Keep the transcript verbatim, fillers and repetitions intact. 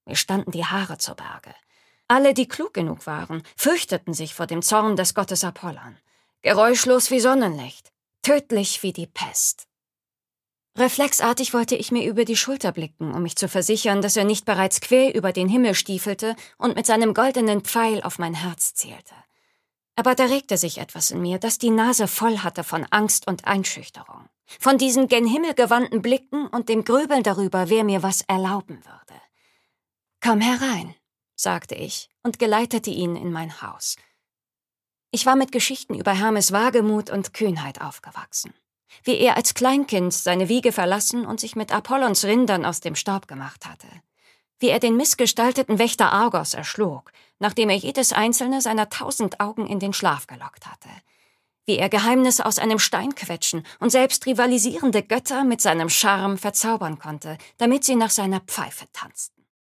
Mir standen die Haare zu Berge. Alle, die klug genug waren, fürchteten sich vor dem Zorn des Gottes Apollon. Geräuschlos wie Sonnenlicht, tödlich wie die Pest. Reflexartig wollte ich mir über die Schulter blicken, um mich zu versichern, dass er nicht bereits quer über den Himmel stiefelte und mit seinem goldenen Pfeil auf mein Herz zielte. Aber da regte sich etwas in mir, das die Nase voll hatte von Angst und Einschüchterung. Von diesen gen Himmel gewandten Blicken und dem Grübeln darüber, wer mir was erlauben würde. »Komm herein«, sagte ich und geleitete ihn in mein Haus. Ich war mit Geschichten über Hermes Wagemut und Kühnheit aufgewachsen. Wie er als Kleinkind seine Wiege verlassen und sich mit Apollons Rindern aus dem Staub gemacht hatte. Wie er den missgestalteten Wächter Argos erschlug, nachdem er jedes einzelne seiner tausend Augen in den Schlaf gelockt hatte. Wie er Geheimnisse aus einem Stein quetschen und selbst rivalisierende Götter mit seinem Charme verzaubern konnte, damit sie nach seiner Pfeife tanzten.